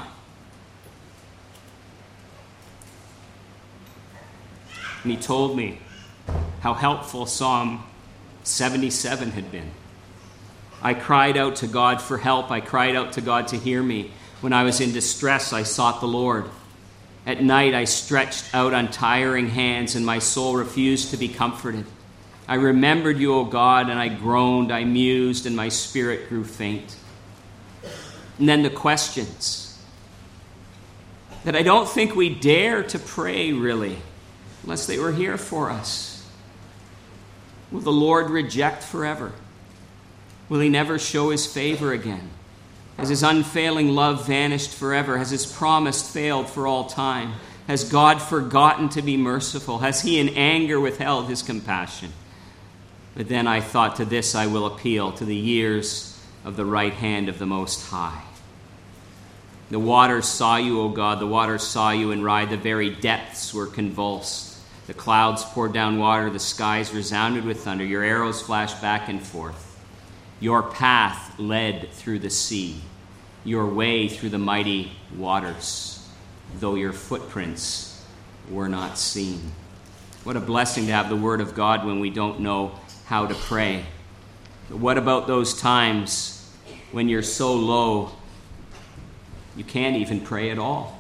Speaker 1: And he told me how helpful Psalm seventy-seven had been. I cried out to God for help. I cried out to God to hear me. When I was in distress, I sought the Lord. At night, I stretched out untiring hands, and my soul refused to be comforted. I remembered you, O God, and I groaned, I mused, and my spirit grew faint. And then the questions that I don't think we dare to pray, really, unless they were here for us. Will the Lord reject forever? Will he never show his favor again? Has his unfailing love vanished forever? Has his promise failed for all time? Has God forgotten to be merciful? Has he in anger withheld his compassion? But then I thought, to this I will appeal, to the years of the right hand of the Most High. The waters saw you, O God, the waters saw you and writhed, the very depths were convulsed. The clouds poured down water, the skies resounded with thunder, your arrows flashed back and forth. Your path led through the sea, your way through the mighty waters, though your footprints were not seen. What a blessing to have the Word of God when we don't know how to pray. But what about those times when you're so low you can't even pray at all?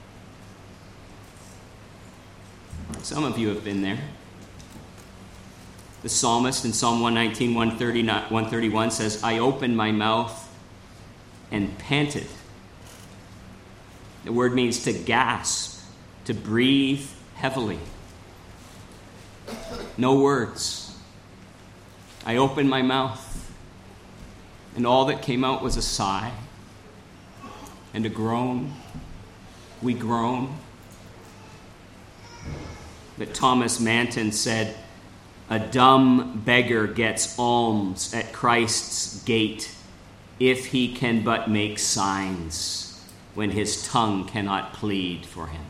Speaker 1: Some of you have been there. The psalmist in Psalm one nineteen, one thirty-one says, I opened my mouth and panted. The word means to gasp, to breathe heavily. No words. I opened my mouth, and all that came out was a sigh and a groan. We groan. But Thomas Manton said, a dumb beggar gets alms at Christ's gate if he can but make signs when his tongue cannot plead for him.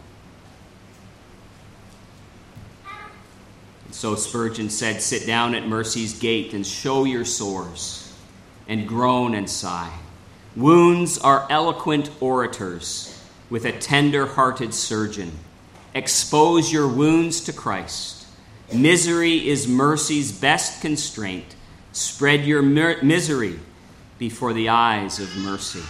Speaker 1: And so Spurgeon said, sit down at mercy's gate and show your sores and groan and sigh. Wounds are eloquent orators with a tender-hearted surgeon. Expose your wounds to Christ. Misery is mercy's best constraint. Spread your mer- misery before the eyes of mercy.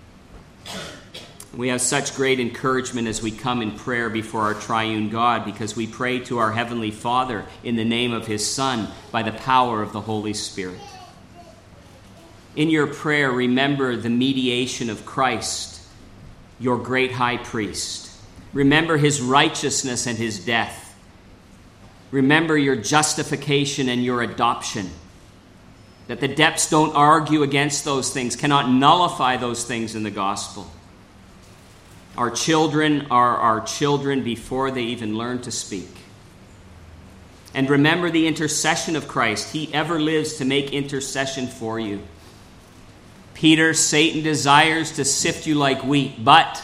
Speaker 1: We have such great encouragement as we come in prayer before our triune God, because we pray to our Heavenly Father in the name of his Son by the power of the Holy Spirit. In your prayer, remember the mediation of Christ, your great high priest. Remember his righteousness and his death. Remember your justification and your adoption. That the depths don't argue against those things, cannot nullify those things in the gospel. Our children are our children before they even learn to speak. And remember the intercession of Christ. He ever lives to make intercession for you. Peter, Satan desires to sift you like wheat, but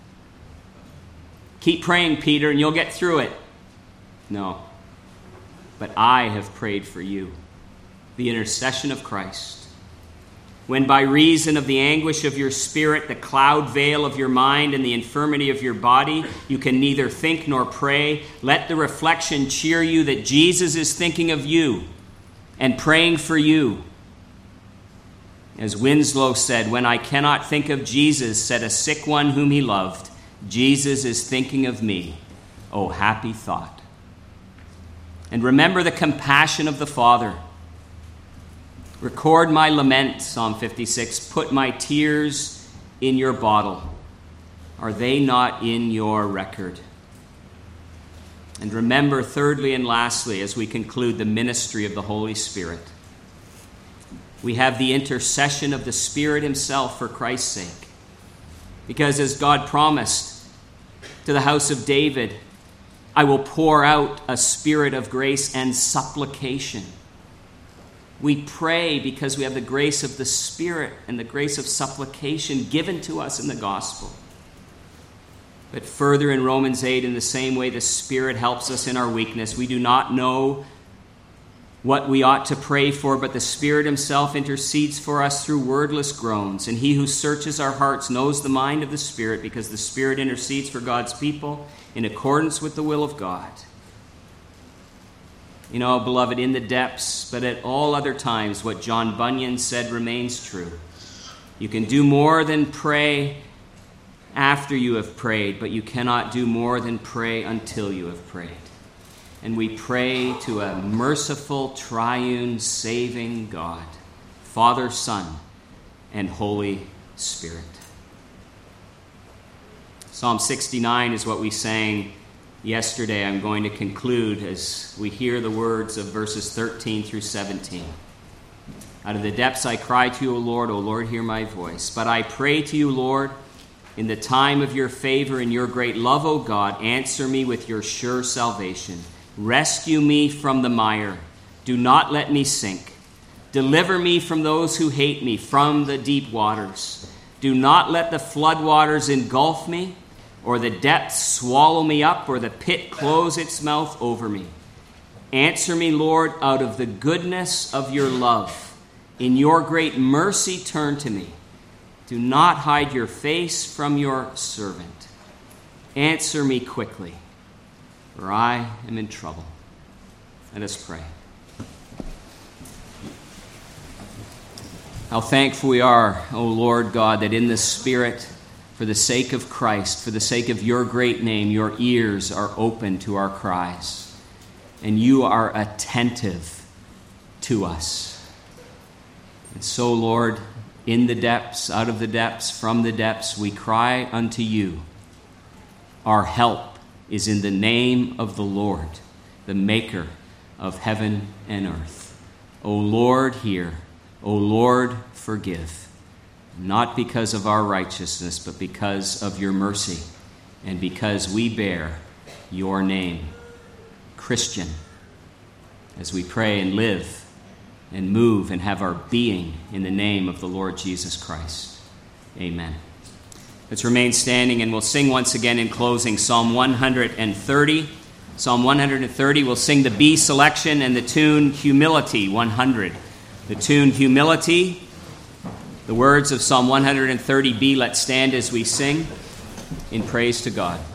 Speaker 1: keep praying, Peter, and you'll get through it. No. But I have prayed for you. The intercession of Christ. When by reason of the anguish of your spirit, the cloud veil of your mind, and the infirmity of your body, you can neither think nor pray, let the reflection cheer you that Jesus is thinking of you and praying for you. As Winslow said, when I cannot think of Jesus, said a sick one whom he loved, Jesus is thinking of me. Oh, happy thought. And remember the compassion of the Father. Record my lament, Psalm fifty-six. Put my tears in your bottle. Are they not in your record? And remember, thirdly and lastly, as we conclude, the ministry of the Holy Spirit. We have the intercession of the Spirit himself for Christ's sake. Because as God promised to the house of David, I will pour out a spirit of grace and supplication. We pray because we have the grace of the Spirit and the grace of supplication given to us in the gospel. But further in Romans eight, in the same way the Spirit helps us in our weakness. We do not know what we ought to pray for, but the Spirit himself intercedes for us through wordless groans. And he who searches our hearts knows the mind of the Spirit, because the Spirit intercedes for God's people in accordance with the will of God. You know, beloved, in the depths, but at all other times, what John Bunyan said remains true. You can do more than pray after you have prayed, but you cannot do more than pray until you have prayed. And we pray to a merciful, triune, saving God, Father, Son, and Holy Spirit. Psalm sixty-nine is what we sang yesterday. I'm going to conclude as we hear the words of verses thirteen through seventeen. Out of the depths I cry to you, O Lord, O Lord, hear my voice. But I pray to you, Lord, in the time of your favor and your great love, O God, answer me with your sure salvation. Rescue me from the mire. Do not let me sink. Deliver me from those who hate me, from the deep waters. Do not let the floodwaters engulf me, or the depths swallow me up, or the pit close its mouth over me. Answer me, Lord, out of the goodness of your love. In your great mercy, turn to me. Do not hide your face from your servant. Answer me quickly, for I am in trouble. Let us pray. How thankful we are, O Lord God, that in the Spirit, for the sake of Christ, for the sake of your great name, your ears are open to our cries, and you are attentive to us. And so, Lord, in the depths, out of the depths, from the depths, we cry unto you. Our help is in the name of the Lord, the maker of heaven and earth. O Lord, hear. O Lord, forgive. Not because of our righteousness, but because of your mercy, and because we bear your name, Christian, as we pray and live and move and have our being in the name of the Lord Jesus Christ. Amen. Let's remain standing, and we'll sing once again in closing Psalm one thirty. Psalm one thirty, we'll sing the B selection and the tune Humility one hundred. The tune Humility, the words of Psalm one thirty B. Let's stand as we sing in praise to God.